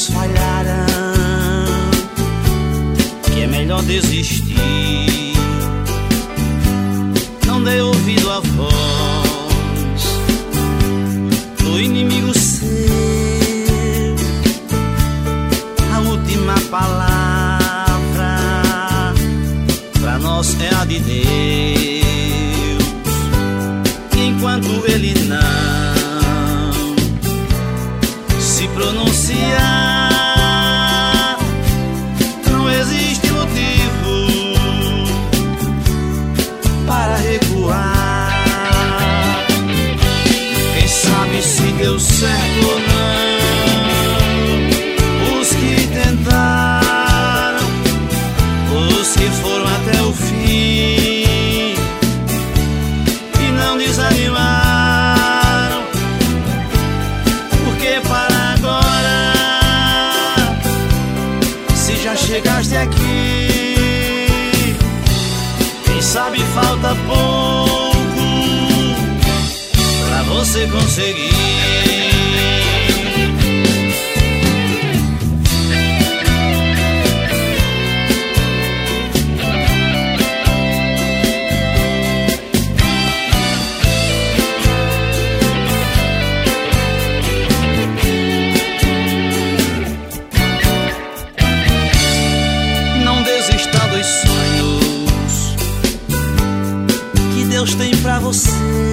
planos falharam, que é melhor desistir. Não dê ouvido à voz do inimigo seu. A última palavra pra nós é a de Deus. Enquanto ele não se pronunciar, não existe motivo para recuar. Quem sabe se deu certo ou não, os que tentaram, os que foram até o fim e não desanimaram. Porque para agora, se já chegaste aqui, quem sabe falta pouco pra você conseguir. Sonhos que Deus tem pra você,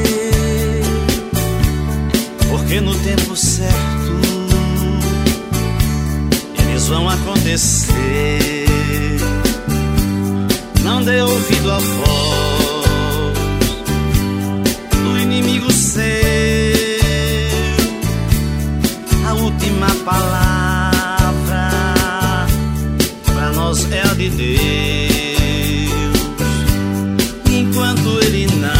porque no tempo certo eles vão acontecer. Não dê ouvido à voz do inimigo seu. A última palavra pra nós é a de Deus. Enquanto ele não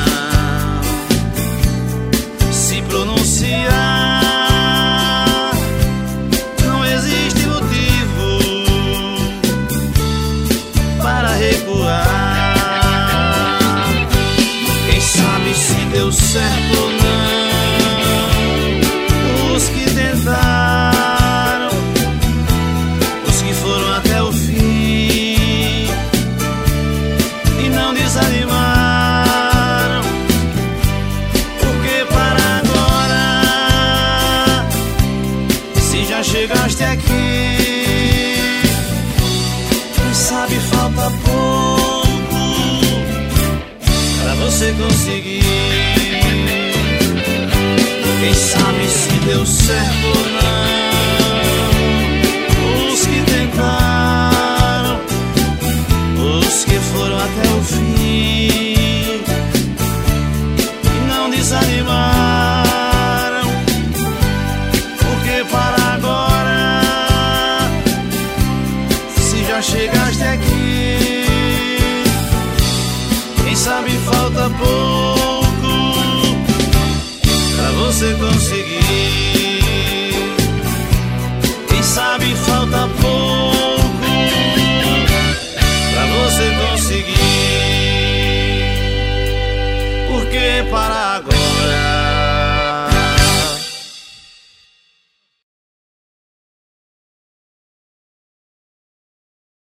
se pronunciar, não existe motivo para recuar. Quem sabe se deu certo ou não, os que tentaram, os que foram até o fim e não desanimaram. Porque para agora, se já chegaste aqui, quem sabe falta pouco pra você conseguir. Quem sabe se deu certo ou não, os que tentaram, os que foram até o fim e não desanimaram. Porque para agora, se já chegaste aqui, quem sabe falta pouco pra você conseguir.